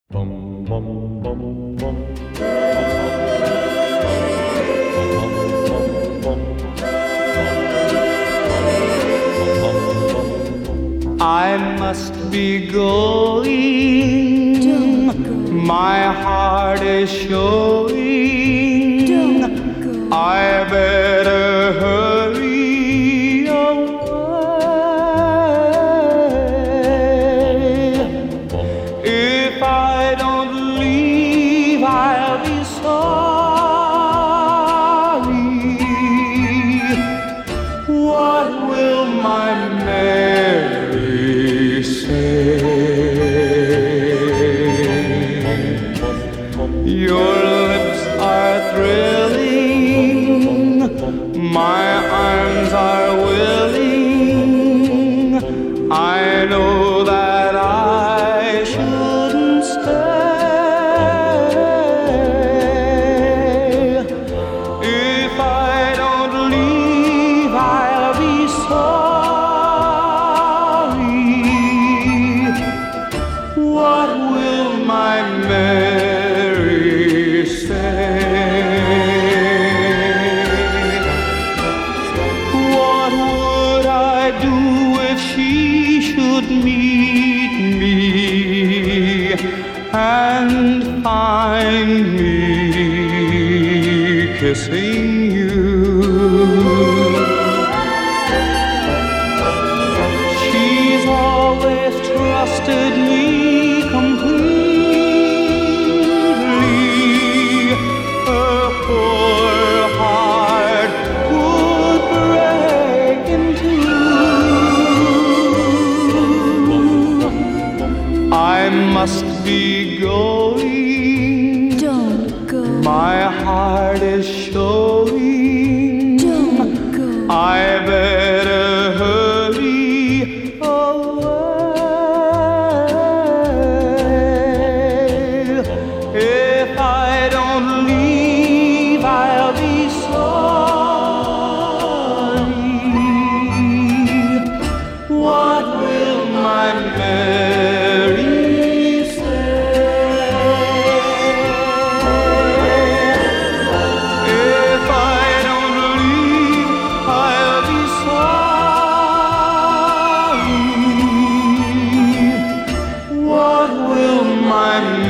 Bum, bum, bum, bum. I must be going. Don't go. My heart is showing. Don't go. I better hurry away. If I don't leave, I'll be sorry. What will my Mary say? Your lips are thrilling, my arms are willing. I know that I shouldn't stay. If I don't leave, I'll be sorry. What will my Mary say? What would I do if she should meet me and find me kissing you? She's always trusted me completely. Her poor heart would break in two. I must be going. Don't go. My heart is showing. Don't go. I better hurry away. If I don't leave, I'll be sorry. What will my Mary say? If I don't leave, I'll be sorry. What will my